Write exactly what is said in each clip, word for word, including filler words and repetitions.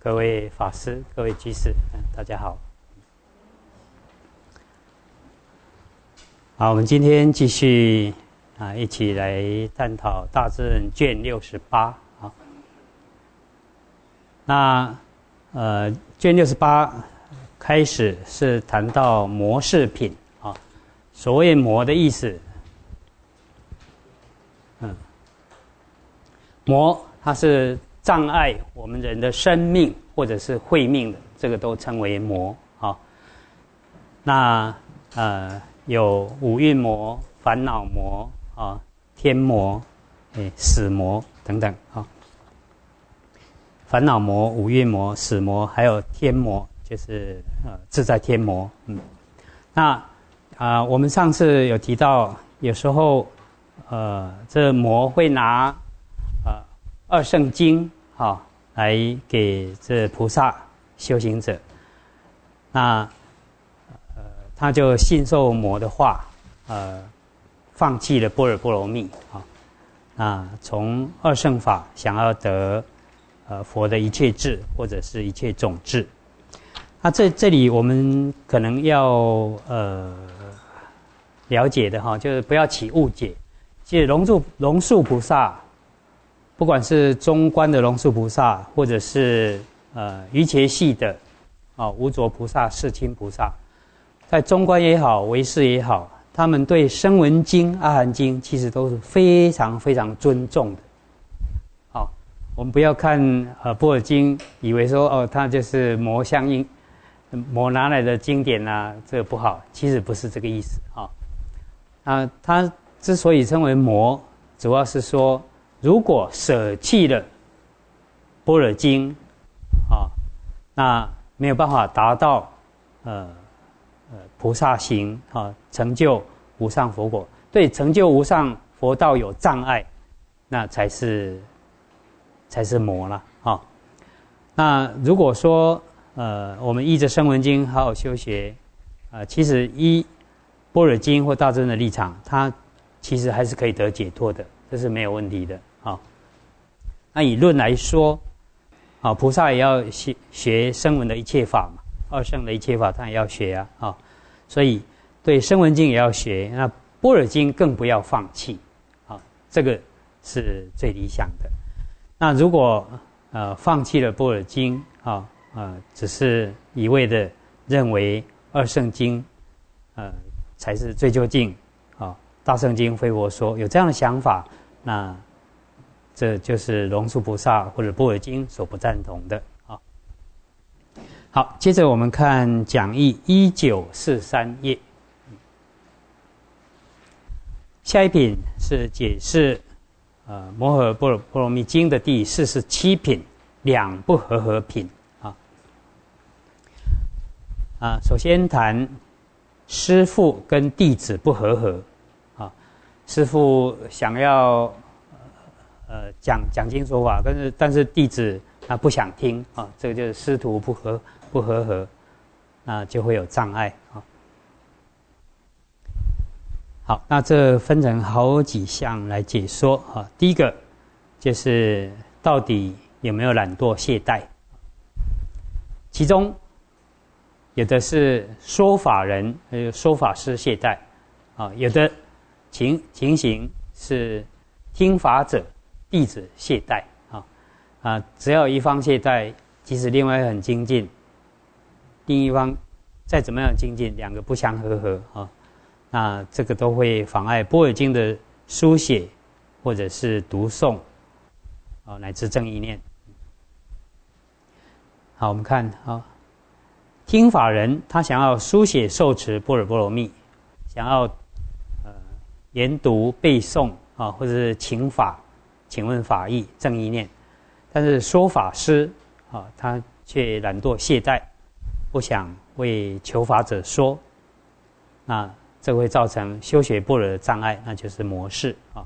各位法师、各位居士，大家好。好，我们今天继续啊，一起来探讨《大正》卷六十八啊。那呃，卷六十八开始是谈到魔事品啊。所谓魔的意思，嗯，魔它是障碍我们人的生命或者是慧命的，这个都称为魔啊。那呃有五蕴魔、烦恼魔啊、天魔、诶死魔等等啊。烦恼魔、五蕴魔、死魔，还有天魔，就是呃自在天魔。嗯，那啊、呃，我们上次有提到，有时候呃这魔会拿呃二圣经啊来给这菩萨修行者，那呃他就信受魔的话，呃放弃了般若波罗蜜啊，那从二圣法想要得呃佛的一切智或者是一切种智。那这这里我们可能要呃了解的哈，就是不要起误解。其实龙树龙树菩萨，不管是中观的龙树菩萨，或者是呃瑜伽系的啊无着菩萨、世亲菩萨，在中观也好，唯识也好，他们对声闻经、阿含经其实都是非常非常尊重的。好，我们不要看呃般若经，以为说哦它就是魔相应。魔拿来的经典啊，这个不好，其实不是这个意思啊。啊，它之所以称为魔，主要是说，如果舍弃了般若经啊，那没有办法达到呃呃菩萨行啊，成就无上佛果。对成就无上佛道有障碍，那才是才是魔了啊。那如果说呃，我们依着声闻经好好修学，呃，其实依般若经或大乘的立场，它其实还是可以得解脱的，这是没有问题的啊。那以论来说，啊，菩萨也要学学声闻的一切法嘛，二圣的一切法他也要学啊，啊，所以对声闻经也要学，那般若经更不要放弃，啊，这个是最理想的。那如果呃放弃了般若经啊，呃，只是一味的认为二圣经，呃，才是最究竟，啊，大圣经非佛说，有这样的想法，那这就是龙树菩萨或者般若经所不赞同的啊。好，接着我们看讲义一九四三页，下一品是解释呃摩诃般若波罗蜜经的第四十七品，两不和合品。啊，首先谈师父跟弟子不和合，啊，师父想要呃讲讲经说法，但是但是弟子他不想听啊，这个就是师徒不和不和合，那就会有障碍啊。好，那这分成好几项来解说啊。第一个就是到底有没有懒惰懈怠，其中有的是说法人，呃，说法师懈怠，啊，有的情情形是听法者弟子懈怠，啊啊，只要一方懈怠，即使另外很精进，另一方再怎么样精进，两个不相和合啊，那这个都会妨碍般若经的书写或者是读诵，啊，乃至正意念。好，我们看啊。听法人他想要书写受持般若波罗蜜，想要呃研读背诵啊，或者是请法，请问法义正意念，但是说法师啊，他却懒惰懈怠，不想为求法者说，那这会造成修学般若的障碍，那就是魔事啊。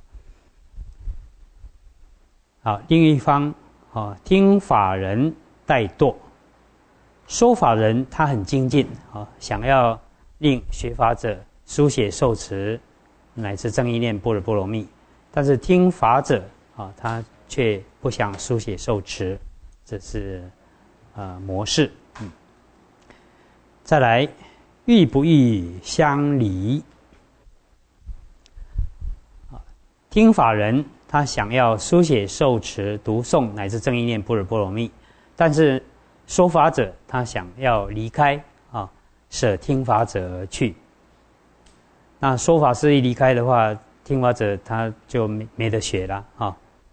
好，另一方啊，听法人怠惰。说法人他很精进啊，想要令学法者书写受持乃至正意念般若波罗蜜，但是听法者啊，他却不想书写受持，这是呃模式。嗯，再来，欲不欲相离。听法人他想要书写、受持、读诵乃至正意念般若波罗蜜，但是说法者他想要离开啊，舍听法者而去。那说法师一离开的话，听法者他就没没得学了啊。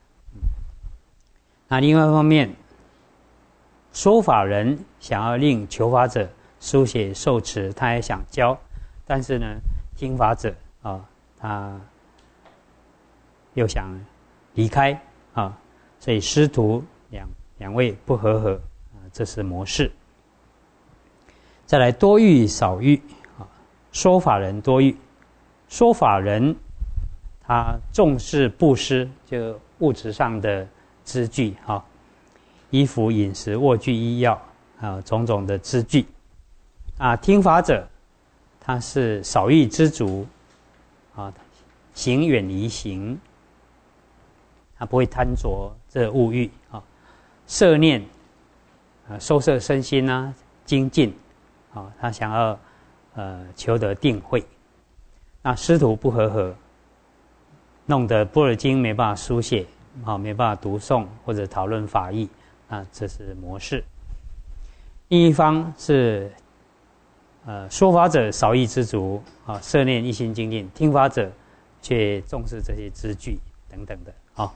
那另外一方面，说法人想要令求法者书写、受持，他也想教，但是呢，听法者啊，他又想离开啊，所以师徒两两位不和合啊，这是模式。再来，多欲少欲啊，说法人多欲，说法人他重视布施，就物质上的资具啊，衣服、饮食、卧具、医药啊，种种的资具啊。听法者他是少欲知足啊，行远离行。他不会贪着这物欲啊，摄念啊，收摄身心啊，精进啊，他想要呃求得定慧。那师徒不和合，弄得般若经没办法书写啊，没办法读诵或者讨论法义，那这是模式。另一方是呃说法者少欲知足啊，摄念一心精进；听法者却重视这些资具等等的啊。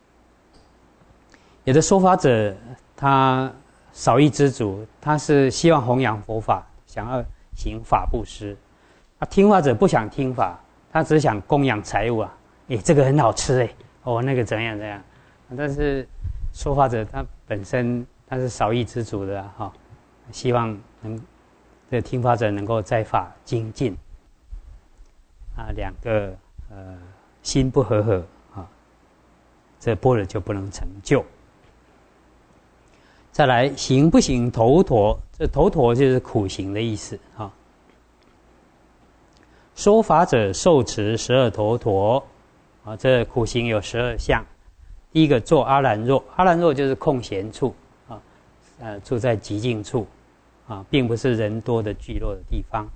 有的说法者他少欲知足，他是希望弘扬佛法，想要行法布施。啊，听法者不想听法，他只想供养财物啊。诶，这个很好吃诶，哦，那个怎样怎样。但是说法者他本身他是少欲知足的哈、啊，希望能这听法者能够在法精进。啊，两个呃心不和合啊，这般若就不能成就。再来，行不行头陀，这头陀就是苦行的意思啊。说法者受持十二头陀啊，这苦行有十二项。第一个做阿兰若，阿兰若就是空闲处啊，呃，住在寂静处啊，并不是人多的聚落的地方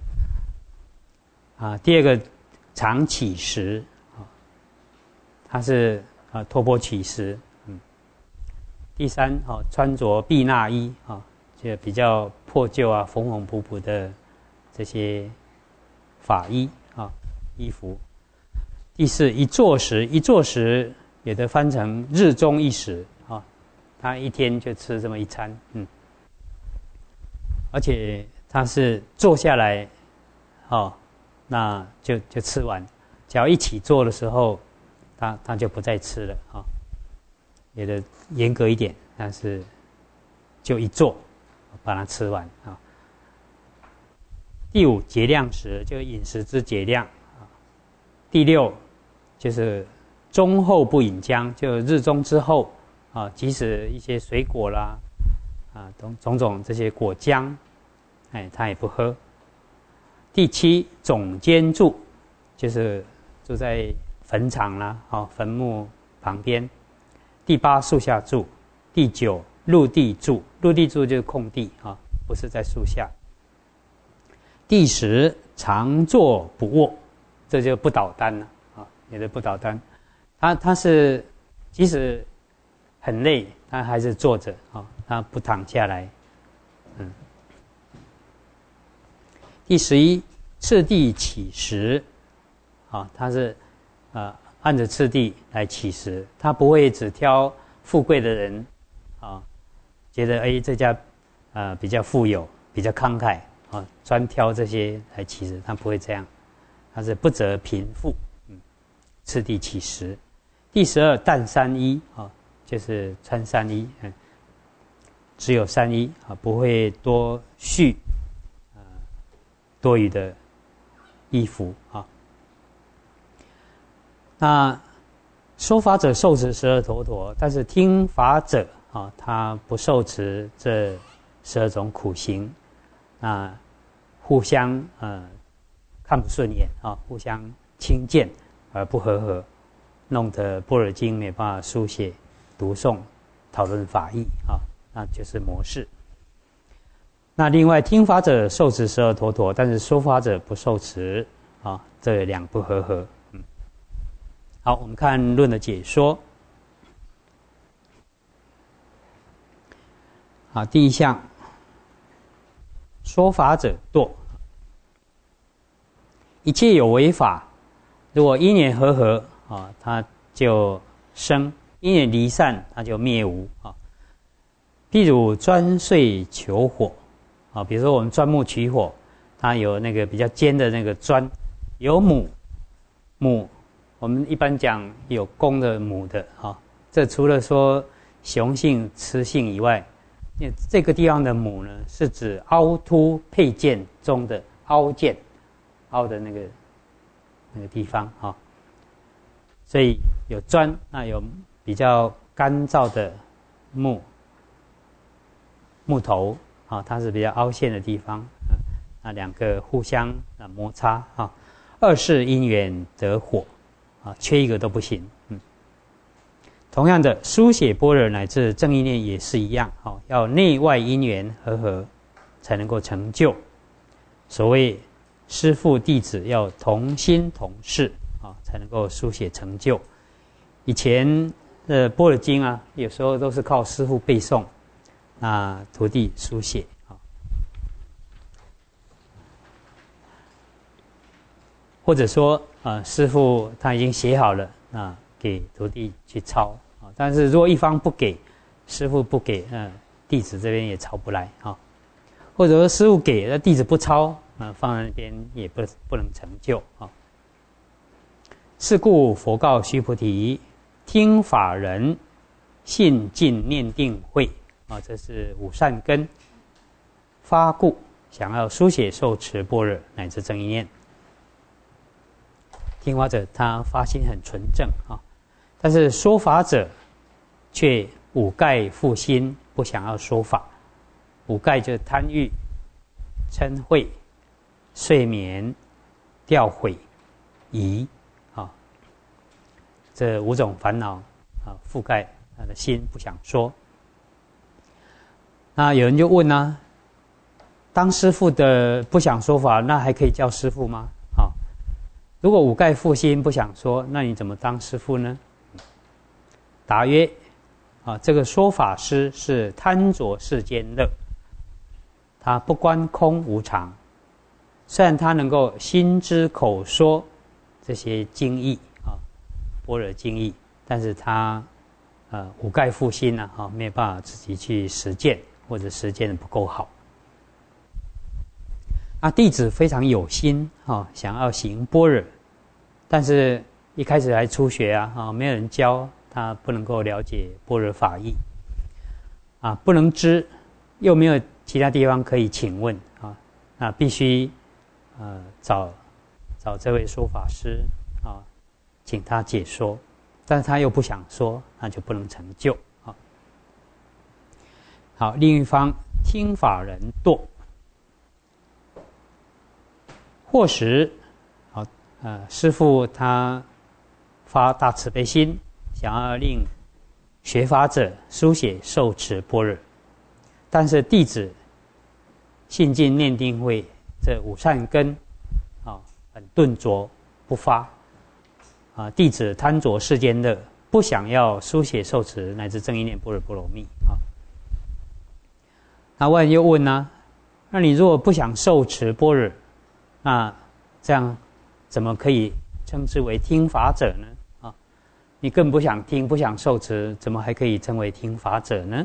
啊。第二个常乞食啊，它是啊托钵乞食。第三，哦，穿着避衲衣啊，就比较破旧啊、缝缝补补的这些法衣啊衣服。第四，一坐时，一坐时也得翻成日中一食啊，他一天就吃这么一餐，嗯，而且他是坐下来，哦，那就就吃完，只要一起坐的时候，他他就不再吃了啊。也得严格一点，但是就一做把它吃完啊。第五，节量食，就是饮食之节量啊。第六，就是中后不饮浆，就日中之后啊，即使一些水果啦啊，种种种这些果浆，哎，他也不喝。第七，总间住，就是住在坟场啦，啊，坟墓旁边。第八，树下住；第九，陆地住。陆地住就是空地啊，不是在树下。第十，常坐不卧，这就不倒单了啊，也是不倒单。他他是即使很累，他还是坐着啊，他不躺下来。嗯。第十一，次第乞食，啊，他是呃。按着次第来乞食，他不会只挑富贵的人，啊，觉得哎这家，呃比较富有，比较慷慨啊，专挑这些来乞食，他不会这样，他是不择贫富，嗯，次第乞食。第十二，淡三衣啊，就是穿三衣，嗯，只有三衣啊，不会多续，呃，多余的衣服啊。那说法者受持十二头陀，但是听法者啊，他不受持这十二种苦行，那互相呃看不顺眼啊，互相轻贱而不和合，弄得般若经没办法书写、读诵、讨论法义啊，那就是模式。 那另外听法者受持十二陀陀，但是说法者不受持啊，这两不和合。嗯，好，我们看论的解说。好，第一项，说法者堕，一切有为法，如果因缘和合啊，它就生；因缘离散，它就灭无啊。譬如钻碎求火啊，比如说我们钻木取火，它有那个比较尖的那个钻，有母母，我们一般讲有公的母的啊。这除了说雄性雌性以外，这个地方的母呢，是指凹凸配件中的凹件，凹的那个那个地方啊。所以有砖，那有比较干燥的木木头啊，它是比较凹陷的地方啊。那两个互相啊摩擦啊，二世因缘得火啊，缺一个都不行。嗯。同样的，书写般若乃至正意念也是一样，哦，要内外因缘和合，才能够成就。所谓师父弟子要同心同事啊，才能够书写成就。以前的般若经啊，有时候都是靠师父背诵，那徒弟书写啊，或者说啊，师父他已经写好了，那给徒弟去抄啊，但是如果一方不给，师父不给，嗯，弟子这边也抄不来啊。或者说师父给，那弟子不抄，啊，放在那边也不不能成就啊。是故佛告须菩提：听法人信尽念定慧啊，这是五善根发故，想要书写受持般若乃至正一念。听法者他发心很纯正啊。但是说法者却五盖覆心，不想要说法。五盖就是贪欲、嗔恚、睡眠、掉悔、疑啊，这五种烦恼啊覆盖他的心，不想说。那有人就问啊，当师父的不想说法，那还可以叫师父吗？啊，如果五盖覆心不想说，那你怎么当师父呢？答曰：啊，这个说法师是贪着世间乐，他不观空无常。虽然他能够心知口说这些经义啊，般若经义，但是他呃五盖覆心呢，啊，没有办法自己去实践，或者实践的不够好。啊，弟子非常有心啊，想要行般若，但是一开始还初学啊，啊，没有人教。他不能够了解般若法义，啊，不能知，又没有其他地方可以请问啊，那必须呃找找这位说法师啊，请他解说，但是他又不想说，那就不能成就啊。好，另一方听法人堕，或时，好，呃，师父他发大慈悲心。想要令学法者书写受持般若，但是弟子信尽念定慧这五善根啊很顿拙不发啊，弟子贪着世间乐，不想要书写受持乃至正一念般若波罗蜜啊。那万一又问呢、啊？那你如果不想受持般若，那这样怎么可以称之为听法者呢？你更不想听，不想受持，怎么还可以称为听法者呢？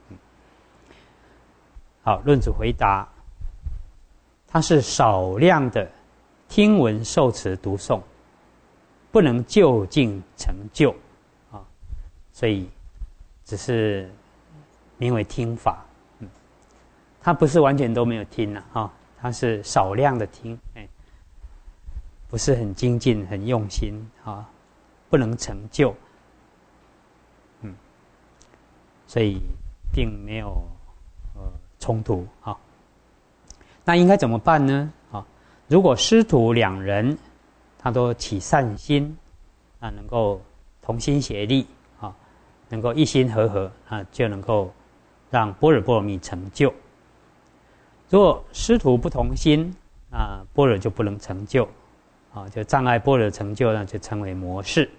好，论主回答，它是少量的听闻受持读诵，不能就近成就啊，所以只是名为听法。嗯，它不是完全都没有听了啊，它是少量的听，哎，不是很精进、很用心啊。不能成就，嗯，所以并没有呃冲突啊。那应该怎么办呢？啊，如果师徒两人他都起善心，那能够同心协力啊，能够一心合合啊，就能够让般若波罗蜜成就。 如果师徒不同心，啊，般若就不能成就，啊，就障碍般若成就呢，就称为魔事。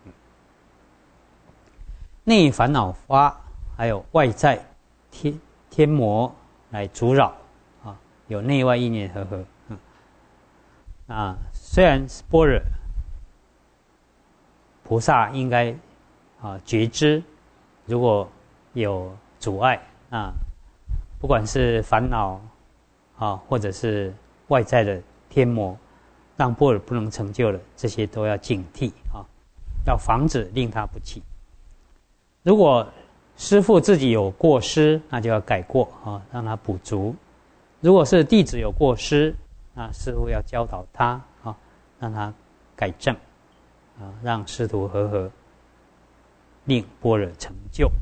内烦恼发，还有外在天天魔来阻扰，啊，有内外因缘和合，嗯，啊，虽然是般若菩萨应该啊觉知，如果有阻碍啊，不管是烦恼啊，或者是外在的天魔，让般若不能成就了，这些都要警惕啊，要防止令他不起。如果师父自己有过失，那就要改过啊，让他补足；如果是弟子有过失，那师父要教导他啊，让他改正啊，让师徒和合，令般若成就。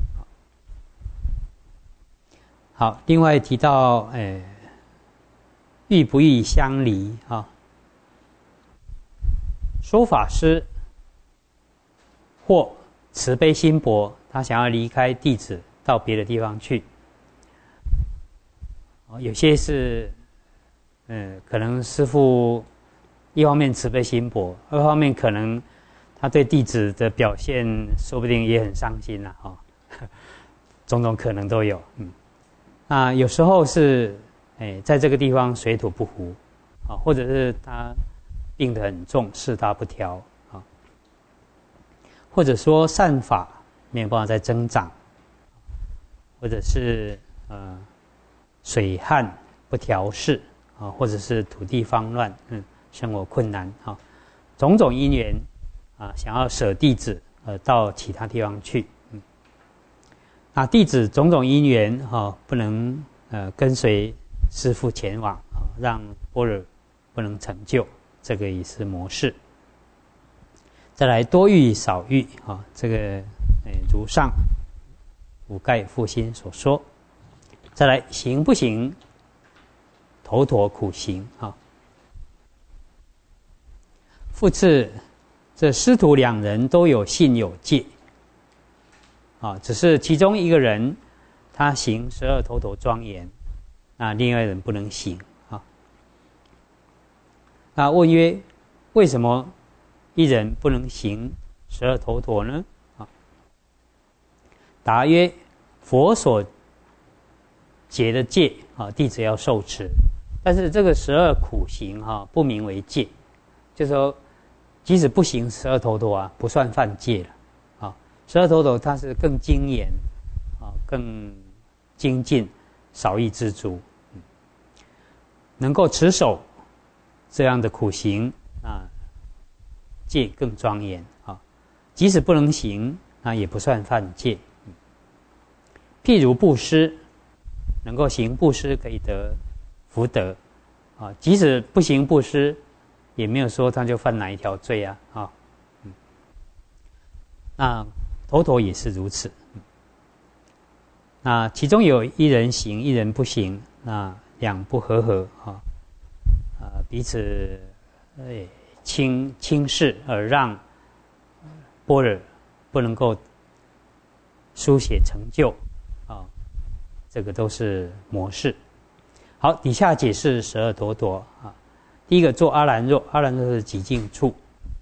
好，另外提到，诶，欲不欲相离啊？说法师或慈悲心薄，他想要离开弟子到别的地方去。有些是，嗯，可能师父一方面慈悲心薄，二方面可能他对弟子的表现，说不定也很伤心啦，哈，种种可能都有，嗯。那有时候是，哎，在这个地方水土不服，啊，或者是他病得很重，事大不调，啊，或者说善法没有办法再增长，或者是呃水旱不调适，啊，或者是土地方乱，嗯，生活困难，啊，种种因缘，啊，想要舍弟子，呃，到其他地方去。那弟子种种因缘，哈、哦，不能呃跟随师父前往，啊、哦，让般若不能成就，这个也是模式。再来多欲少欲，啊、哦，这个呃如上五盖复心所说。再来行不行，头陀苦行啊、哦。复次，这师徒两人都有信有戒。啊，只是其中一个人他行十二头陀庄严，那另外一人不能行啊。那问曰：为什么一人不能行十二头陀呢？啊，答曰：佛所解的戒啊，弟子要受持，但是这个十二苦行哈、啊，不名为戒，就是说，即使不行十二头陀啊，不算犯戒了。十二头陀它是更精严，啊，更精进，少欲知足，能够持守这样的苦行啊，戒更庄严啊。即使不能行，那也不算犯戒。譬如布施，能够行布施可以得福德，啊，即使不行布施，也没有说他就犯哪一条罪啊，啊，嗯，那。头陀也是如此，那其中有一人行，一人不行，那两不和合啊，啊彼此诶轻轻视，而让般若不能够书写成就啊，这个都是模式。好，底下解释十二头陀啊，第一个做阿兰若，阿兰若是极静处，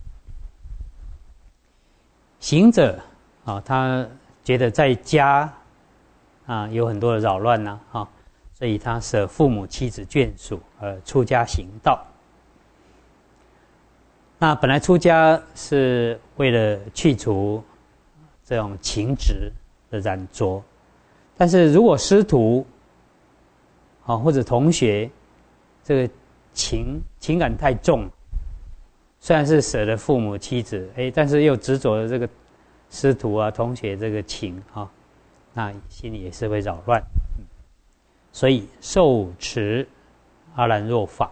行者。啊，他觉得在家啊有很多的扰乱呐，啊，所以他舍父母妻子眷属而出家行道。那本来出家是为了去除这种情执的染着，但是如果师徒啊或者同学这个情情感太重，虽然是舍了父母妻子，哎，但是又执着了这个。师徒啊，同学这个情啊，那心里也是会扰乱，嗯、所以受持阿兰若法，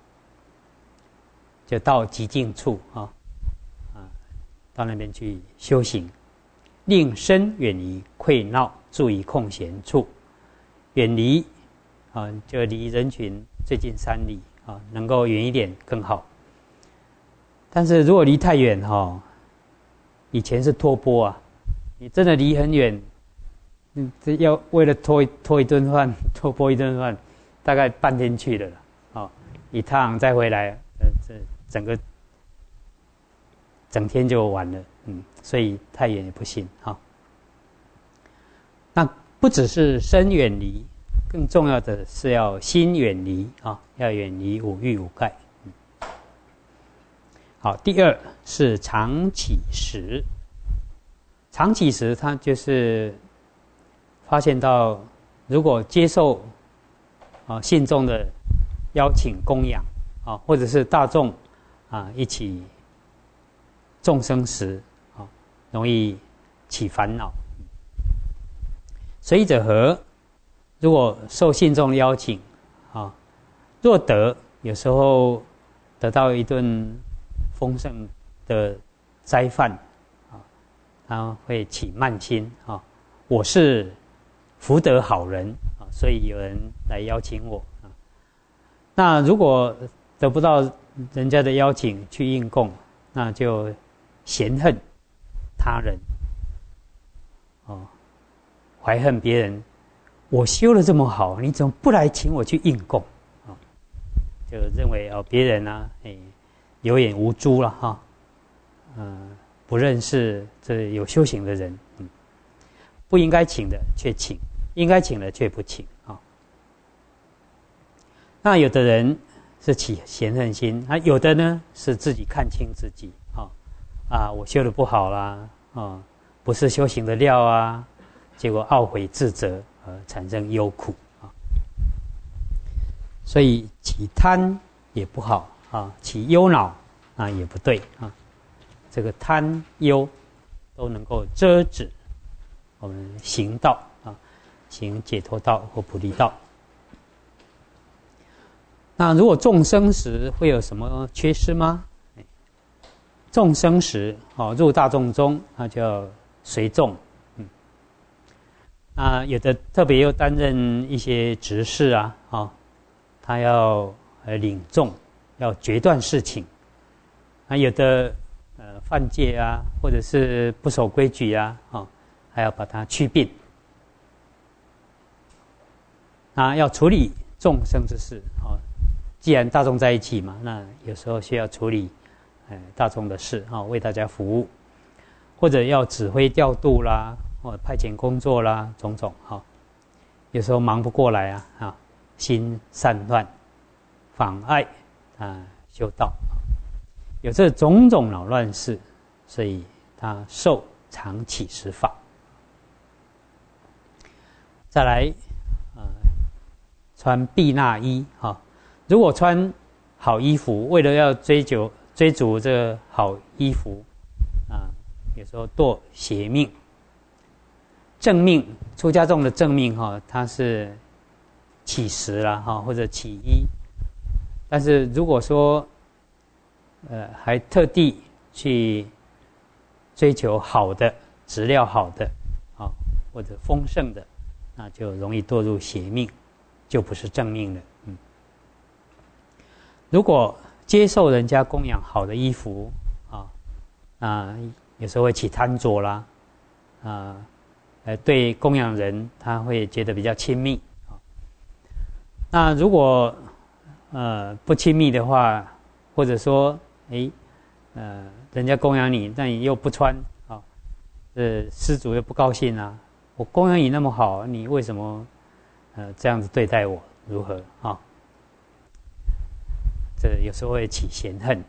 就到极静处啊，啊，到那边去修行，令身远离溃闹，住于空闲处，远离啊，就离人群最近三里啊，能够远一点更好。但是如果离太远哈、哦。以前是托钵啊，你真的离很远，嗯，要为了托托一顿饭，托钵一顿饭， 大概半天去了了，哦，一趟再回来，呃，这整个整天就完了，嗯，所以太远也不行，哈、哦。那不只是身远离，更重要的是要心远离啊、哦，要远离五欲五盖。嗯、好，第二是常起时，常起时，它就是发现到，如果接受啊信众的邀请供养啊，或者是大众啊一起众生时啊，容易起烦恼。随者何？如果受信众邀请啊，若得有时候得到一顿丰盛的斋饭啊，他会起慢心啊，我是福德好人啊，所以有人来邀请我啊。那如果得不到人家的邀请去应供，那就嫌恨他人哦，怀恨别人。我修得这么好，你怎么不来请我去应供啊？就认为哦，别人啊，哎，有眼无珠了哈，嗯、呃，不认识这有修行的人，嗯，不应该请的却请，应该请的却不请啊。那有的人是起嫌恨心，啊，有的呢是自己看清自己啊，啊，我修得不好啦，啊，不是修行的料啊，结果懊悔自责。而产生忧苦啊，所以起贪也不好啊，起忧恼啊也不对啊。这个贪忧都能够遮止我们行道啊，行解脱道或菩提道。那如果众生时会有什么缺失吗？众生时啊，入大众中，那叫随众。那有的特别又担任一些执事啊，哦，他要呃领众，要决断事情。那有的呃犯戒啊，或者是不守规矩啊，哦，还要把它祛病。那要处理众生之事，哦，既然大众在一起嘛，那有时候需要处理呃大众的事，哦，为大家服务，或者要指挥调度啦。或派遣工作啦，种种哈、哦，有时候忙不过来啊，啊，心散乱，妨碍啊修道，有这种种扰乱事，所以他受常起时法。再来，呃，穿避那衣哈、哦，如果穿好衣服，为了要追求追逐这个好衣服啊，有时候堕邪命。正命出家众的正命哈，它是起时啦哈，或者起衣。但是如果说，呃，还特地去追求好的质料好的啊，或者丰盛的，那就容易堕入邪命，就不是正命了。嗯，如果接受人家供养好的衣服啊，啊，有时候会起贪着啦，啊。呃，对供养人他会觉得比较亲密啊。那如果呃不亲密的话，或者说诶呃人家供养你，但你又不穿啊，呃施主又不高兴啊。我供养你那么好，你为什么呃这样子对待我？如何啊？这有时候会起嫌恨。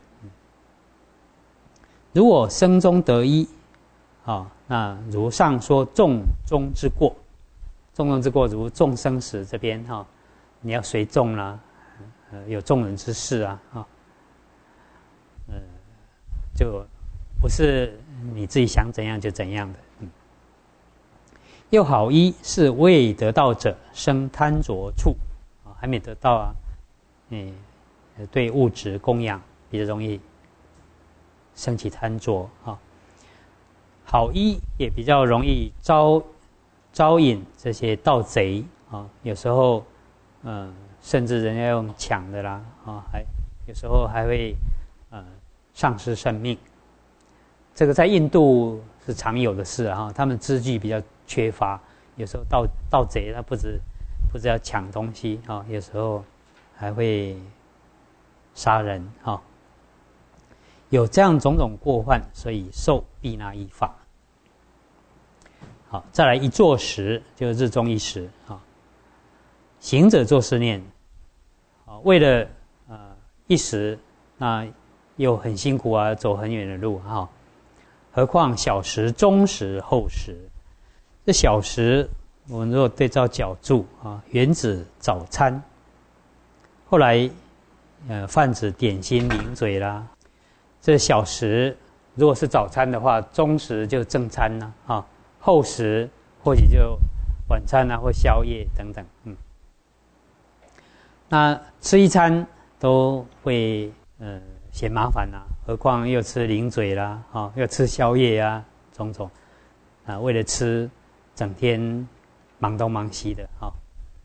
如果生中得一。啊，那如上说众中之过，众中之过如众生时这边哈、哦，你要随众啦、啊，呃，有众人之事啊，哈、哦，呃，就不是你自己想怎样就怎样的。嗯，又好一是未得道者生贪着处啊，还没得到啊，嗯，对物质供养比较容易升起贪着啊。好衣也比较容易招招引这些盗贼啊，有时候，呃，甚至人家用抢的啦啊，还有时候还会呃丧失生命。这个在印度是常有的事啊，他们资具比较缺乏，有时候盗盗贼他不止不只要抢东西啊，有时候还会杀人啊。有这样种种过患，所以受避那一法。好，再来一坐时，就日中一时啊。行者作是念，啊，为了呃一时，那又很辛苦啊，走很远的路哈。何况小时、中时、后时，这小时我们如果对照脚注啊，原指早餐，后来呃泛指点心、零嘴啦。这小时如果是早餐的话，中时就正餐啦，啊，后时或许就晚餐啊或宵夜等等，嗯。那吃一餐都会呃嫌麻烦啦，何况又吃零嘴啦，啊，又吃宵夜啊，种种啊，为了吃，整天忙东忙西的啊。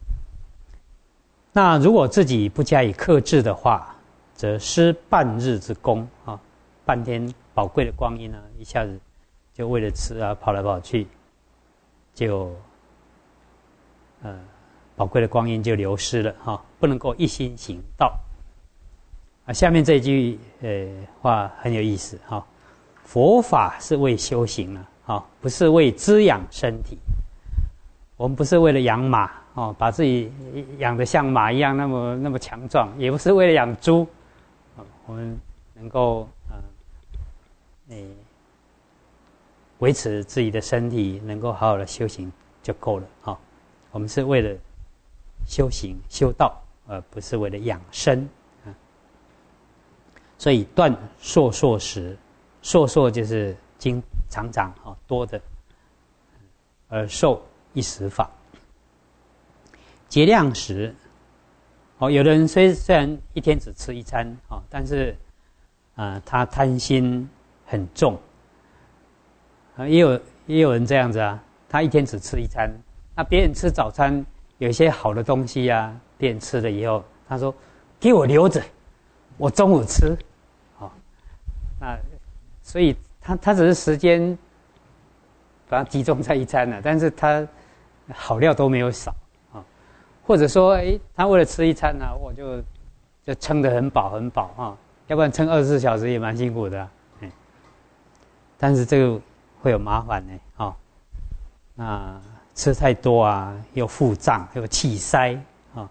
那如果自己不加以克制的话，则失半日之功啊，半天宝贵的光阴呢，一下子就为了吃啊跑来跑去，就呃宝贵的光阴就流失了哈，不能够一心行道啊。下面这句呃话很有意思哈，佛法是为修行了啊，不是为滋养身体。我们不是为了养马哦，把自己养得像马一样那么那么强壮，也不是为了养猪。我们能够呃，诶，维持自己的身体，能够好好的修行就够了啊、哦。我们是为了修行修道，而不是为了养生啊。所以断烁烁时，烁烁就是经常常啊多的，而受一时法。节量时。哦，有的人虽虽然一天只吃一餐啊、哦，但是，呃，他贪心很重，啊、呃，也有也有人这样子啊，他一天只吃一餐，那别人吃早餐有一些好的东西啊，别人吃了以后，他说给我留着，我中午吃，好、哦，那所以他他只是时间把它集中在一餐了，但是他好料都没有少。或者说，哎，他为了吃一餐呢、啊，我就就撑得很饱很饱啊，要不然撑二十四小时也蛮辛苦的、啊，哎。但是这个会有麻烦呢，啊，那吃太多啊，又腹胀又气塞啊，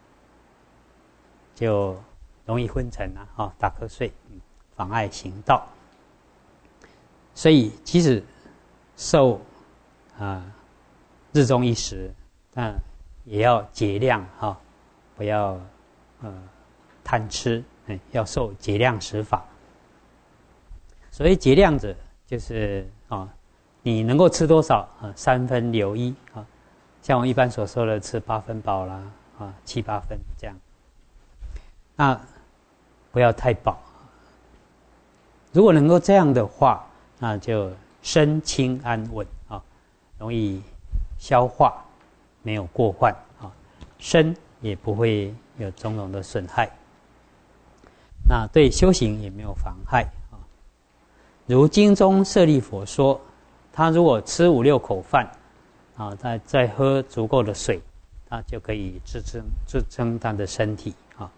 就容易昏沉啊，啊，打瞌睡，妨碍行道。所以即使受啊日中一时，但也要节量哈、哦，不要呃贪吃，哎，要受节量食法。所谓节量者，就是啊、哦，你能够吃多少啊？三分留一啊，像我一般所说的吃八分饱啦，啊七八分这样。那不要太饱。如果能够这样的话，那就身轻安稳啊，容易消化。没有过患啊，身也不会有种种的损害，那对修行也没有妨害啊。如经中舍利佛说，他如果吃五六口饭啊，再再喝足够的水，他就可以支撑支撑他的身体啊。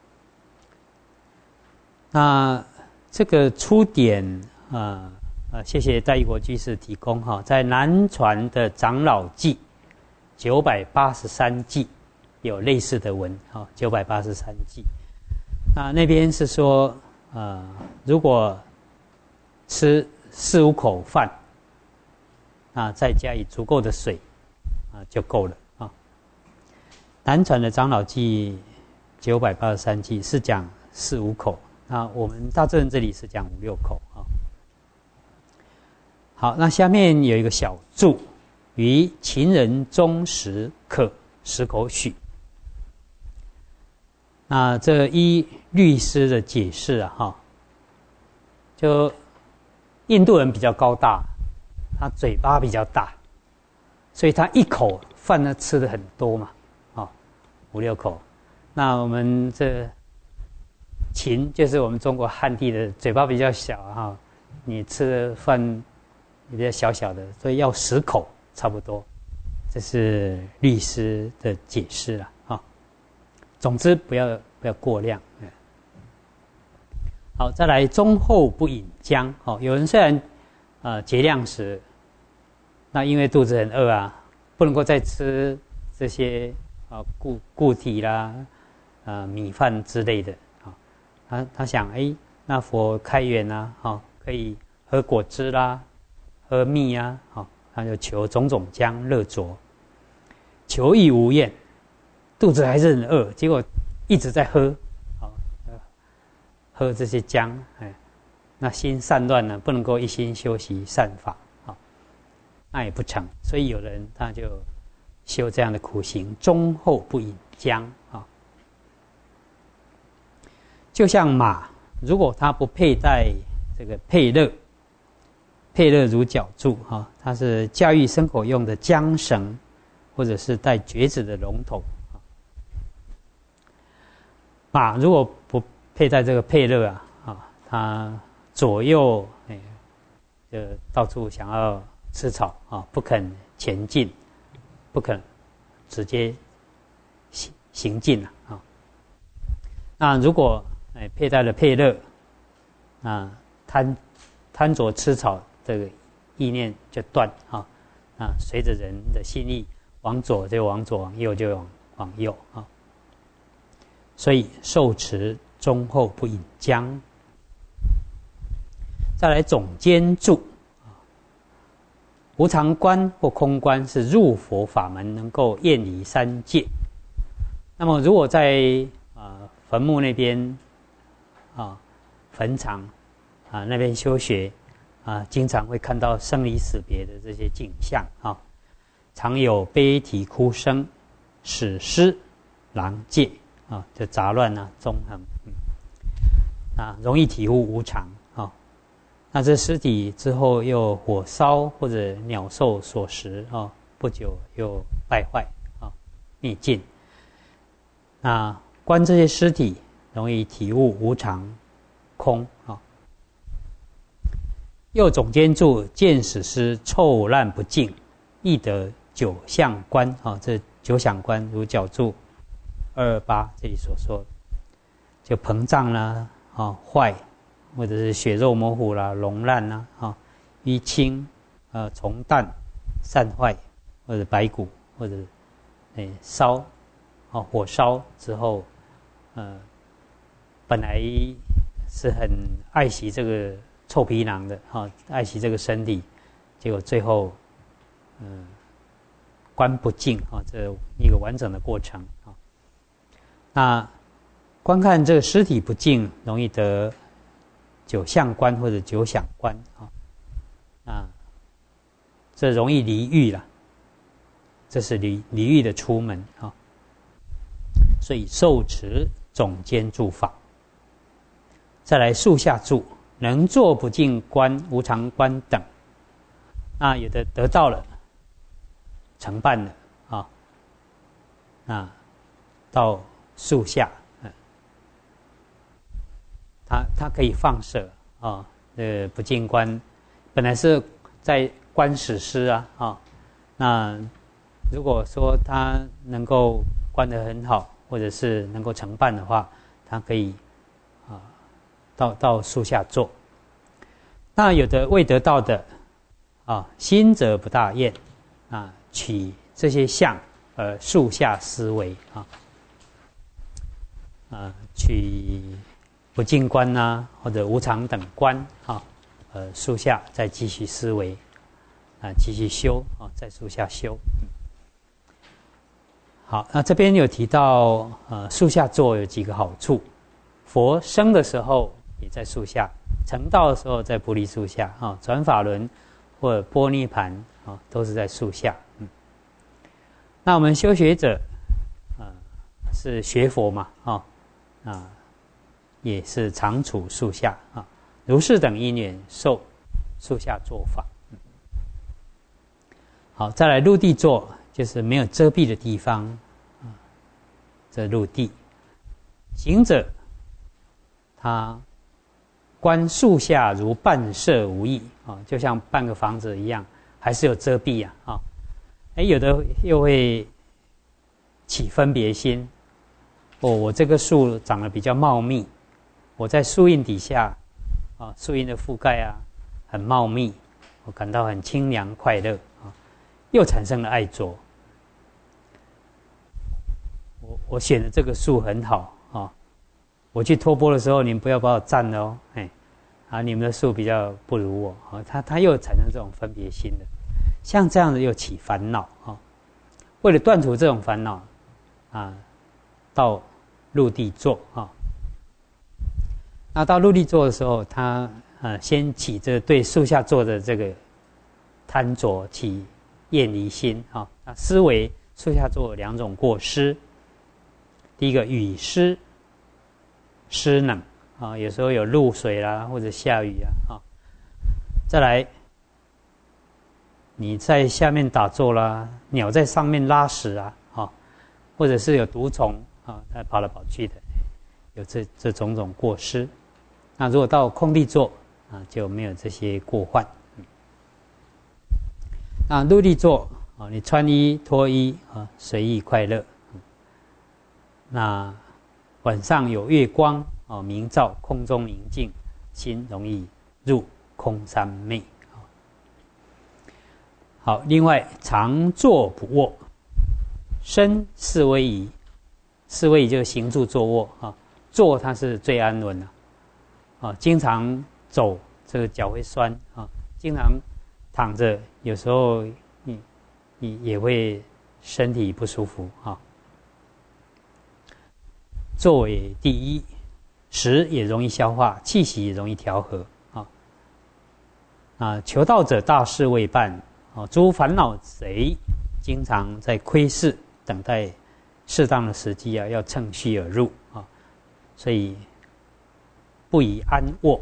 那这个出典啊啊，谢谢戴义国居士提供哈，在南传的长老记。九百八十三记有类似的文，哈，九百八十三记。那那边是说，呃，如果吃四五口饭，啊，再加以足够的水，啊，就够了啊。南传的长老记九百八十三记是讲四五口，那我们大正这里是讲五六口啊。好，那下面有一个小注。于情人中时可十口许。那这依律师的解释啊，哈，就印度人比较高大，他嘴巴比较大，所以他一口饭呢吃的很多嘛，啊，五六口。那我们这秦就是我们中国汉地的嘴巴比较小哈，你吃的饭比较小小的，所以要十口。差不多这是律师的解释了啊。总之不要不要过量。好，再来中后不饮浆。哦，有人虽然呃节量食，那因为肚子很饿啊，不能够再吃这些啊固固体啦、呃米饭之类的啊。他他想，哎，那佛开源啊，哈、哦，可以喝果汁啦，喝蜜啊，好、哦，他就求种种浆热灼，求亦无厌，肚子还是很饿，结果一直在喝，好、哦，喝这些浆，哎，那心散乱呢，不能够一心修习善法，好、哦，那也不成，所以有人他就修这样的苦行，中后不饮浆啊、哦，就像马，如果他不佩戴这个佩勒，佩勒如脚柱哈、哦，它是驾驭牲口用的缰绳，或者是带橛子的龙头。马如果不佩戴这个佩勒啊，啊，它左右哎，就到处想要吃草啊，不肯前进，不肯直接行行进啊。那如果哎佩戴了佩勒，啊贪贪着吃草这个意念就断啊，啊随着人的心意往左就往左，往右就往往右啊。所以受持中后不饮浆。再来总监住，无常观或空观是入佛法门能够厌离三界。那么如果在啊坟墓那边啊坟场啊那边修学啊，经常会看到生离死别的这些景象啊，常有悲啼哭声、死尸、狼藉啊，就杂乱啊、纵横，嗯，啊，容易体悟无常啊。那这尸体之后又火烧或者鸟兽所食啊，不久又败坏啊、灭尽。那观这些尸体，容易体悟无常、空啊。又总监住见死尸臭烂不净，亦得九相观啊。这九相观如角注二二八这里所说，就膨胀啦，啊坏，或者是血肉模糊啦、溶烂啦，啊淤青、呃虫蛋、散坏，或者白骨，或者诶烧，啊火烧之后，呃本来是很爱惜这个臭皮囊的，哈、啊，爱惜这个身体，结果最后，嗯、呃，观不净啊，这一个完整的过程啊。那观看这个尸体不净，容易得九相观或者九想观啊。那这容易离欲了，这是离离欲的出门啊。所以受持总监住法，再来树下住。能作不净观、无常观等，那有的得到了，承办了啊，那到树下，嗯，他他可以放舍啊，呃，不净观，本来是在观死尸啊，啊，那如果说他能够观得很好，或者是能够承办的话，他可以啊。到到树下坐，那有的未得到的，啊，心则不大厌，啊，取这些相，呃，树下思维啊，啊，取不净观呐、啊，或者无常等观啊，呃，树下再继续思维，啊，继续修啊，在树下修。好，那这边有提到，呃，树下坐有几个好处，佛生的时候。也在树下，成道的时候在菩提树下啊，转法轮或者波涅盘啊，都是在树下。嗯，那我们修学者啊，是学佛嘛啊啊，也是常处树下啊，如是等因缘受树下坐法。嗯，好，再来陆地坐，就是没有遮蔽的地方啊，这陆地行者他。观树下如半舍无益啊，就像半个房子一样，还是有遮蔽啊啊。 哎，有的又会起分别心。哦，我这个树长得比较茂密，我在树荫底下，啊，树荫的覆盖啊，很茂密，我感到很清凉快乐啊，又产生了爱着。我我选的这个树很好啊，我去托钵的时候，你们不要把我占了哦，哎，啊，你们的树比较不如我啊，他他又产生这种分别心的，像这样子又起烦恼啊。为了断除这种烦恼啊，到陆地坐啊。那到陆地坐的时候，他呃先起这对树下坐的这个贪着，起厌离心啊。那思维树下坐有两种过失，第一个雨湿湿冷啊，有时候有露水啦，或者下雨啊啊。再来，你在下面打坐啦，鸟在上面拉屎啊，啊，或者是有毒虫啊，它跑来跑去的，有这这种种过失。那如果到空地坐啊，就没有这些过患。嗯、那陆地坐啊，你穿衣脱衣啊，随意快乐。嗯、那晚上有月光啊，明照空中宁静，心容易入空三昧。好，另外常坐不卧，身四威仪，四威仪就是行住坐卧啊。坐它是最安稳的啊，经常走这个脚会酸啊，经常躺着有时候你你也会身体不舒服啊。坐为第一，食也容易消化，气息也容易调和啊。啊，求道者大事未办。哦，诸烦恼贼经常在窥视，等待适当的时机啊，要趁虚而入啊，所以不宜安卧。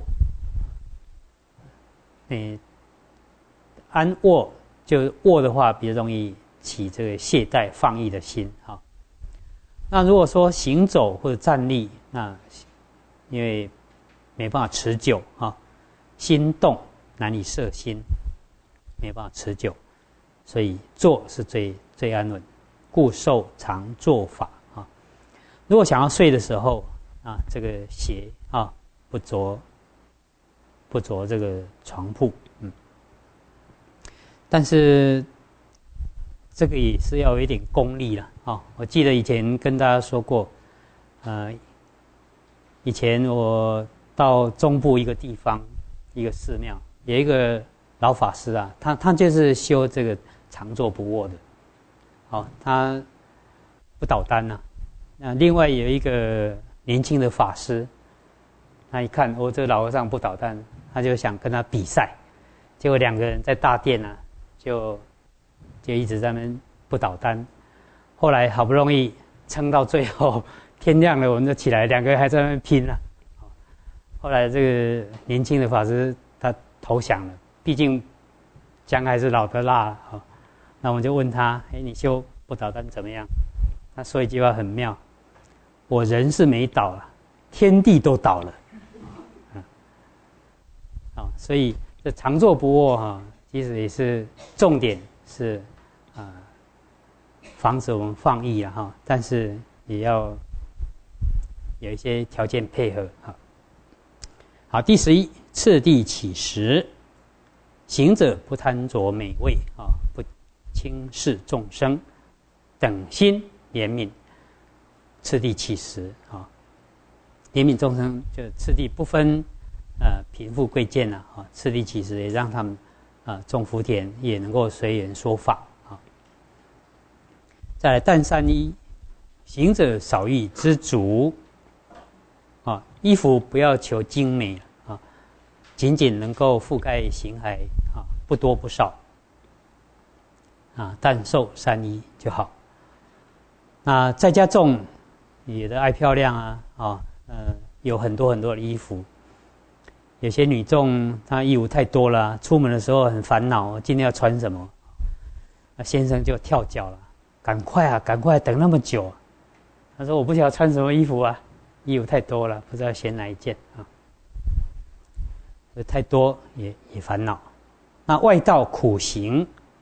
嗯，安卧就卧的话，比较容易起这个懈怠放逸的心啊。那如果说行走或者站立，那因为没办法持久啊，心动难以摄心。没办法持久，所以坐是最最安稳，故受常坐法啊。如果想要睡的时候啊，这个鞋啊不着不着这个床铺，嗯，但是这个也是要有一点功力了啊。我记得以前跟大家说过，呃，以前我到中部一个地方一个寺庙，有一个老法师啊，他他就是修这个常坐不卧的，好，他不倒单呐、啊。那另外有一个年轻的法师，他一看我、哦、这个老和尚不倒单，他就想跟他比赛，结果两个人在大殿啊，就就一直在那边不倒单。后来好不容易撑到最后天亮了，我们就起来，两个人还在那边拼啊。后来这个年轻的法师他投降了。毕竟姜还是老的辣啊，那我们就问他：哎，你修不倒单怎么样？他说一句话很妙：我人是没倒了，天地都倒了。啊，啊，所以这常坐不卧哈、啊，其实也是重点是啊，防止我们放逸啊哈，但是也要有一些条件配合哈。好，第十一，次第起食。行者不贪着美味啊，不轻视众生，等心怜悯，次第起食啊。怜悯众生就次第不分呃贫富贵贱了啊，次第起食也让他们啊种福田，也能够随缘说法啊。再来但善衣，行者少欲知足啊，衣服不要求精美啊，仅仅能够覆盖形骸。啊，不多不少，啊，但受善衣就好。那在家众有的爱漂亮啊，啊，呃，有很多很多的衣服。有些女众她衣服太多了，出门的时候很烦恼，今天要穿什么？那先生就跳脚了，赶快啊，赶快等那么久。他说我不晓得穿什么衣服啊，衣服太多了，不知道选哪一件啊。太多也也烦恼。那外道苦行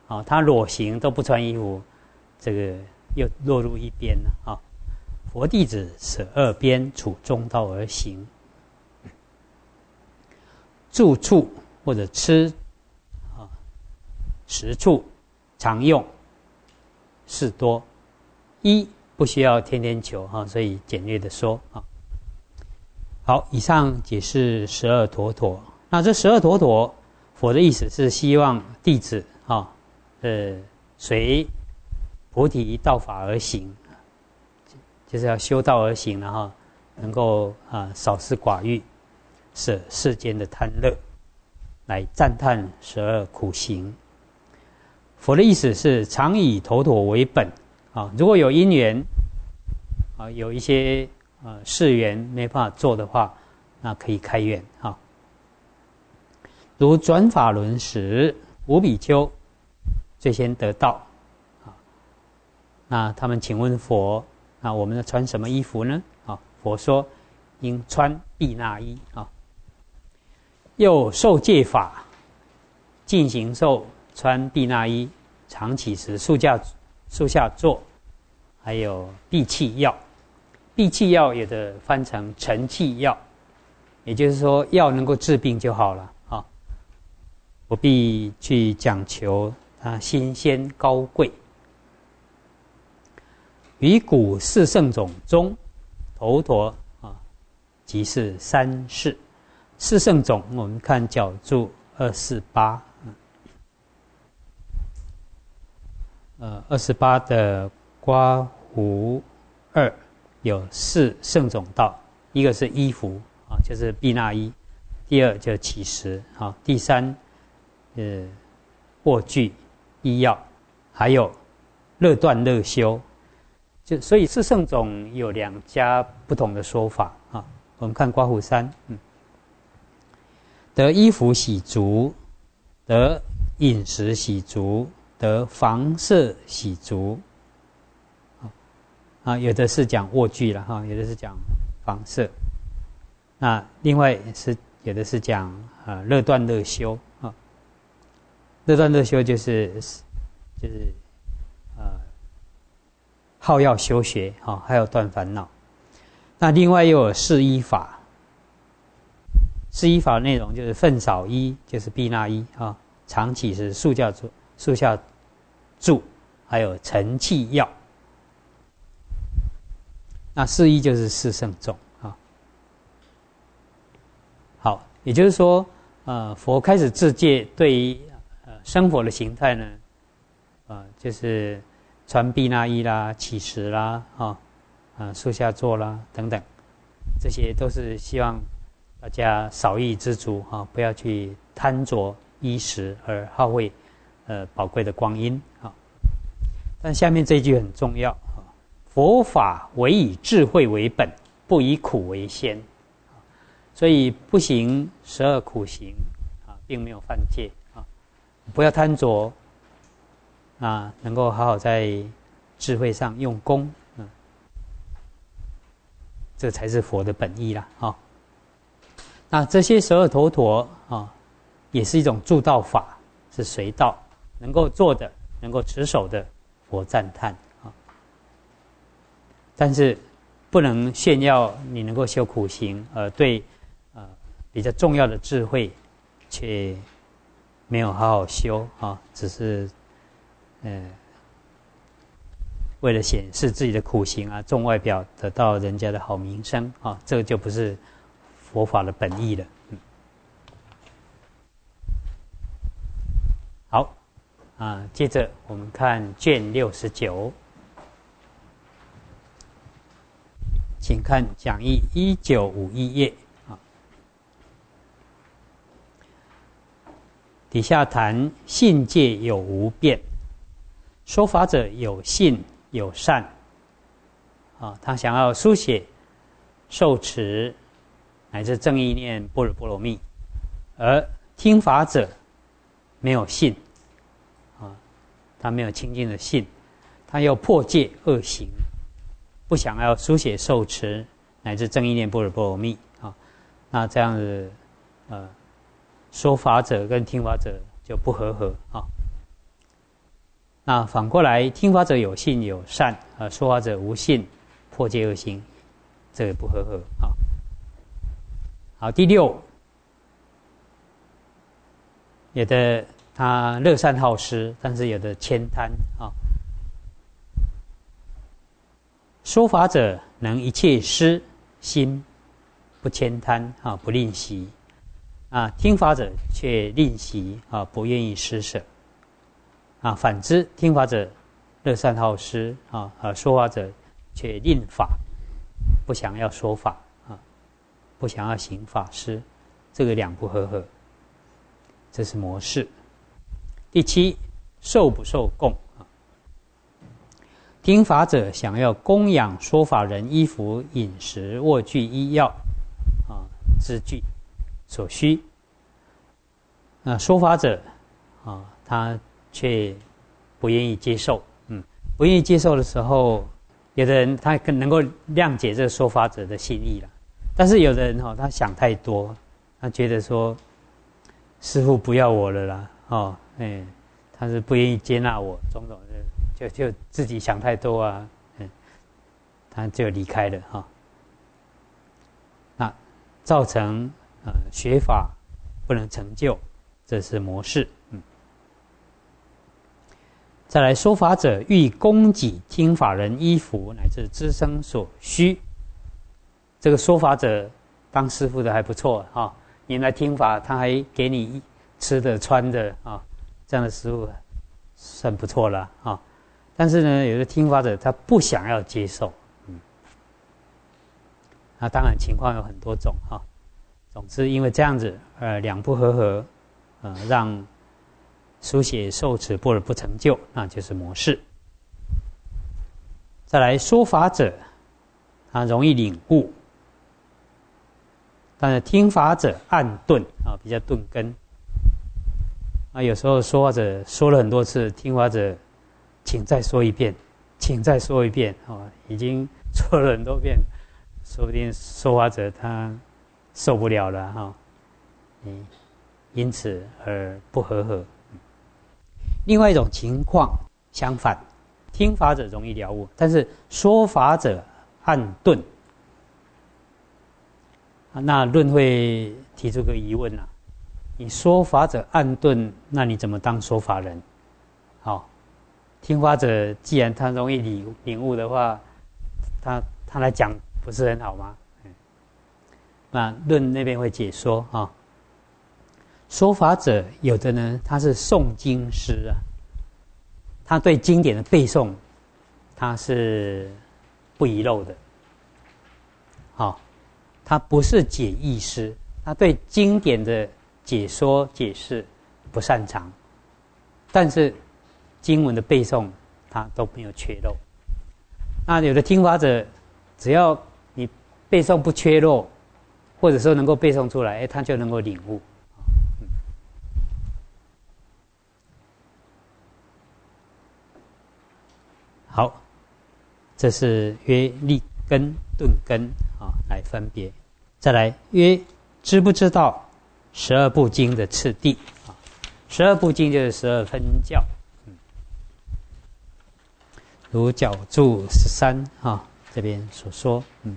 啊，他裸行都不穿衣服，这个又落入一边了啊。佛弟子舍二边，处中道而行。住处或者吃啊，食处常用事多，衣不需要天天求哈，所以简略的说啊。好，以上解释十二陀陀。那这十二陀陀，佛的意思是希望弟子啊，呃，随菩提道法而行，就是要修道而行，然后能够啊少思寡欲，舍世间的贪乐，来赞叹十二苦行。佛的意思是常以陀陀为本啊，如果有因缘啊，有一些呃事缘没办法做的话，那可以开愿啊。如转法轮时，五比丘最先得道啊，那他们请问佛，那我们要穿什么衣服呢？啊，佛说应穿毗那衣啊。又受戒法，进行受穿毗那衣，常起时树下树下坐，还有闭气药。闭气药有的翻成沉气药，也就是说药能够治病就好了啊，不必去讲求它新鲜高贵。于古四圣种中，头陀啊，即是三世。四圣种，我们看角注二四八，呃，二十八的刮胡二有四圣种道，一个是衣服啊，就是毗那衣；第二就是乞食啊；第三，呃，卧具、医药，还有乐断乐修。就所以四圣种有两家不同的说法啊。我们看刮胡三，嗯。得衣服洗足，得饮食洗足，得房舍洗足。啊，有的是讲卧具了哈，有的是讲房舍。那另外是有的是讲啊乐断乐修啊。乐断乐修就是就是呃好要修学哈，还有断烦恼。那另外又有释衣法。释衣法的内容就是粪扫衣，就是毗那衣啊，常起时树下住，树下住，还有沉气药。那释衣就是四圣种啊。好，也就是说，呃，佛开始自戒，对于呃生活的形态呢，呃，就是穿毗那衣啦、乞食啦、啊、呃、树下坐啦等等，这些都是希望大家少欲知足啊，不要去贪着衣食而耗费呃宝贵的光阴啊。但下面这一句很重要啊，佛法唯以智慧为本，不以苦为先。所以不行十二苦行啊，并没有犯戒啊，不要贪着啊，能够好好在智慧上用功，嗯，这才是佛的本意啦啊。那这些十二陀陀啊，也是一种助道法，是随道能够做的、能够持守的，佛赞叹啊。但是不能炫耀你能够修苦行，而对呃比较重要的智慧，却没有好好修啊，只是呃为了显示自己的苦行啊，重外表，得到人家的好名声啊，这个就不是佛法的本意了。嗯，好啊，接着我们看卷六十九，请看讲义一九五一页啊。底下谈信戒有无变，说法者有信有善啊，他想要书写受持乃至正意念般若波罗蜜，而听法者没有信啊，他没有清净的信，他要破戒恶行，不想要书写受持乃至正意念般若波罗蜜啊，那这样子呃，说法者跟听法者就不和合啊。 那反过来，听法者有信有善，呃，说法者无信，破戒恶行，这个不合合啊。好，第六，有的他乐善好施，但是有的悭贪啊。说法者能一切施，心不悭贪啊，不吝惜啊；听法者却吝惜啊，不愿意施舍啊。反之，听法者乐善好施啊，啊，说法者却吝法，不想要说法啊，不想要行法施，这个两不合合，这是模式。第七，受不受供啊？听法者想要供养说法人衣服、饮食、卧具、医药啊、资具所需。那说法者啊，他却不愿意接受。嗯，不愿意接受的时候，有的人他更能够谅解这个说法者的心意了，但是有的人哈、哦，他想太多，他觉得说师父不要我了啦，哦，哎，他是不愿意接纳我，种种的。就就自己想太多啊，嗯，他就离开了哈、哦。那造成呃学法不能成就，这是模式。嗯，再来说法者欲供给听法人衣服乃至资生所需，这个说法者当师父的还不错哈、哦，你来听法，他还给你吃的穿的啊、哦，这样的师父算不错了啊。哦，但是呢，有的听法者他不想要接受，嗯，那当然情况有很多种哈、哦。总之，因为这样子，呃，两不合合，呃，让书写受持般若不成就，那就是模式。再来说法者，他容易领悟，但是听法者暗钝啊，比较钝根。啊，有时候说法者说了很多次，听法者请再说一遍，请再说一遍哦，已经说了很多遍，说不定说法者他受不了了哈、哦，嗯，因此而不和合。另外一种情况相反，听法者容易了悟，但是说法者暗钝。那论会提出个疑问啊，你说法者暗钝，那你怎么当说法人？好、哦。听法者既然他容易领领悟的话，他他来讲不是很好吗？那论那边会解说啊、哦，说法者有的呢，他是诵经师啊，他对经典的背诵，他是不遗漏的。好、哦，他不是解义师，他对经典的解说解释不擅长，但是经文的背诵他都没有缺漏。那有的听法者，只要你背诵不缺漏，或者说能够背诵出来，哎，他就能够领悟。嗯、好，这是约立根、顿根啊来分别。再来约知不知道十二部经的次第啊？十二部经就是十二分教。如角注十三啊，这边所说，嗯，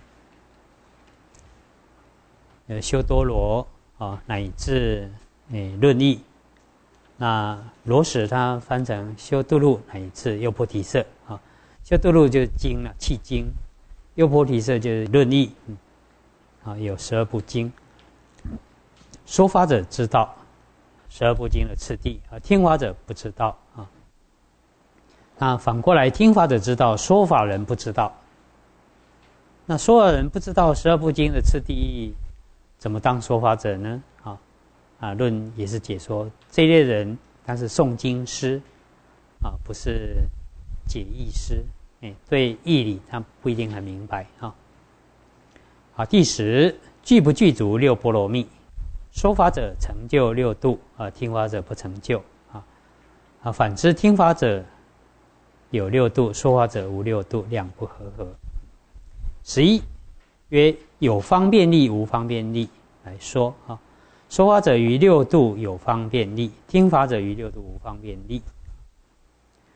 呃，修多罗啊，乃至诶论义，那罗史他翻成修度录乃至优婆提舍啊，修度录就是经了，契经，优婆提舍就是论义，嗯，啊，有十二部经，说法者知道十二部经的次第啊，听法者不知道啊。那反过来，听法者知道，说法人不知道。那说法人不知道十二部经的次第，怎么当说法者呢？啊啊，论也是解说这一类人，他是诵经师啊，不是解义师。哎，对义理他不一定很明白啊。好，第十，具不具足六波罗蜜？说法者成就六度啊，听法者不成就啊。啊，反之，听法者有六度，说法者无六度，两不合合。十一，曰有方便力无方便力来说啊，说法者于六度有方便力，听法者于六度无方便力。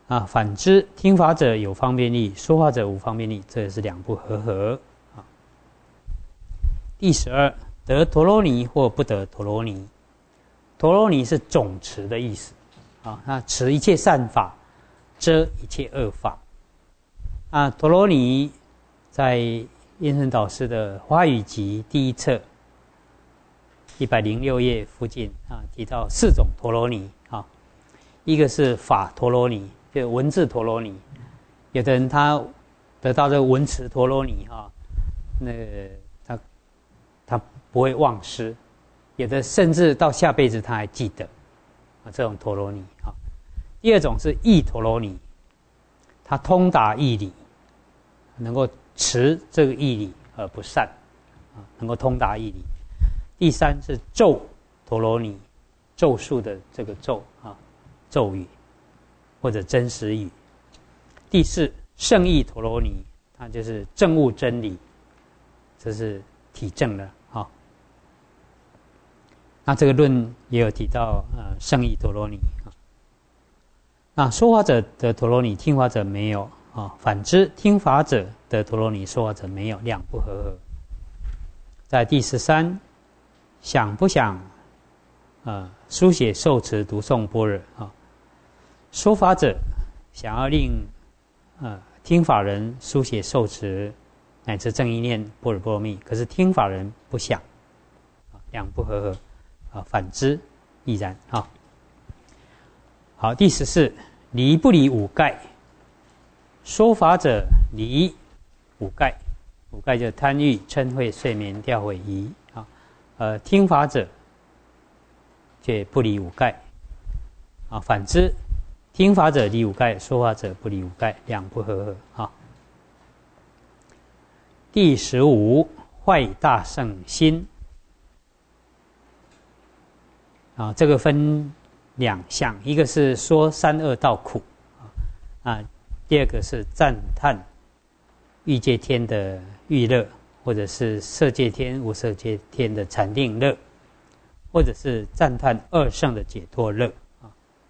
啊，反之，听法者有方便力，说法者无方便力，这也是两不和合。啊，第十二，得陀罗尼或不得陀罗尼。陀罗尼是总持的意思。啊，那持一切善法，遮一切恶法。啊，陀罗尼在印顺导师的《华语集》第一册一百零六页附近啊，提到四种陀罗尼啊，一个是法陀罗尼，就是文字陀罗尼。有的人他得到这个文词陀罗尼哈、啊，那他他不会忘失，有的甚至到下辈子他还记得啊，这种陀罗尼啊。第二种是义陀罗尼，他通达义理，能够持这个义理而不散啊，能够通达义理。第三是咒陀罗尼，咒术的这个咒啊，咒语或者真实语。第四圣义陀罗尼，它就是证悟真理，这是体证的啊。那这个论也有提到呃圣义陀罗尼啊。那说法者的陀罗尼，听法者没有啊。反之，听法者的陀罗尼，说法者没有，两不和合。在第十三，想不想呃书写受持读诵般若啊？说法者想要令呃听法人书写受持乃至正一念般若波罗蜜，可是听法人不想，啊，两不和合啊。反之亦然啊。好，第十四，离不离五盖？说法者离五盖，五盖就贪欲、嗔恚、睡眠、掉毁、疑啊。呃，听法者却不离五盖啊。反之，听法者离五盖，说法者不离五盖，两不和合啊。第十五，坏大乘心啊，这个分两项，一个是说三恶道苦啊，第二个是赞叹欲界天的欲乐，或者是色界天、无色界天的禅定乐，或者是赞叹二乘的解脱乐啊。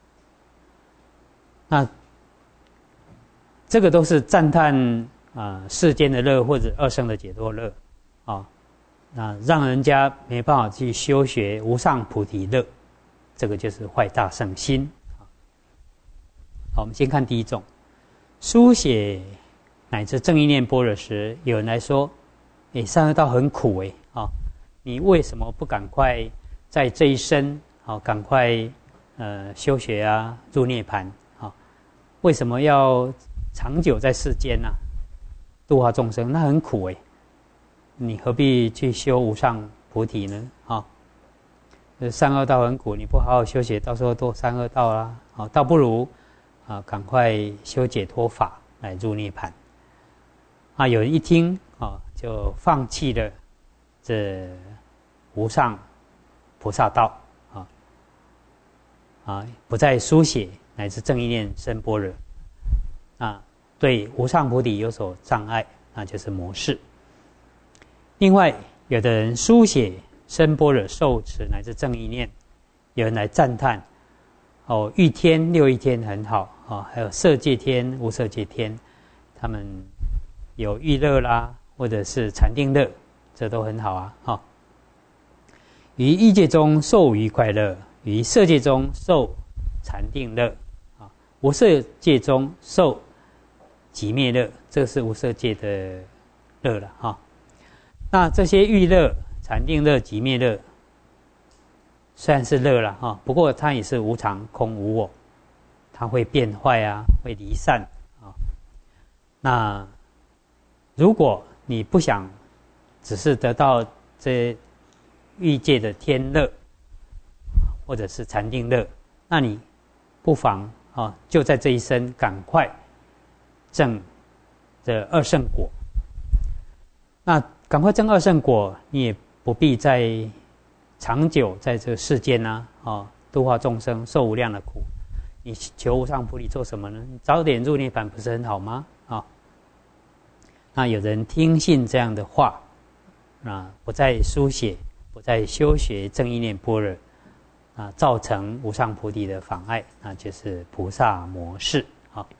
那这个都是赞叹啊、呃、世间的乐或者二乘的解脱乐啊，那让人家没办法去修学无上菩提乐。这个就是坏大乘心。好，我们先看第一种，书写乃至正一念般若时，有人来说：“哎，三恶道很苦哎，啊，你为什么不赶快在这一生啊，赶快呃修学啊，入涅槃啊？为什么要长久在世间呢、啊？度化众生，那很苦哎，你何必去修无上菩提呢？啊？”三恶道很苦，你不好好修学，到时候堕三恶道啦，啊，倒不如啊，赶快修解脱法来入涅槃。啊，有人一听啊，就放弃了这无上菩萨道啊，啊，不再书写乃至正一念生般若，啊，对无上菩提有所障碍，那就是魔事。另外，有的人书写生般若受持乃至正一念，有人来赞叹哦，欲天六欲天很好啊、哦，还有色界天、无色界天，他们有欲乐啦，或者是禅定乐，这都很好啊。哈、哦，于欲界中受愉快乐，于色界中受禅定乐啊，无色界中受寂灭乐，这是无色界的乐了哈、哦。那这些欲乐、禅定乐、寂灭乐，虽然是乐了哈，不过它也是无常、空、无我，它会变坏啊，会离散啊。那如果你不想只是得到这欲界的天乐，或者是禅定乐，那你不妨啊，就在这一生赶快证这二圣果。那赶快证二圣果，你也不必再长久在这个世间呢、啊，啊，度化众生，受无量的苦。你求无上菩提做什么呢？你早点入涅槃不是很好吗？啊，那有人听信这样的话，啊，不再书写，不再修学正一念般若，啊，造成无上菩提的妨碍，那就是菩萨魔事啊。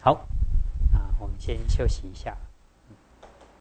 好，啊，我们先休息一下。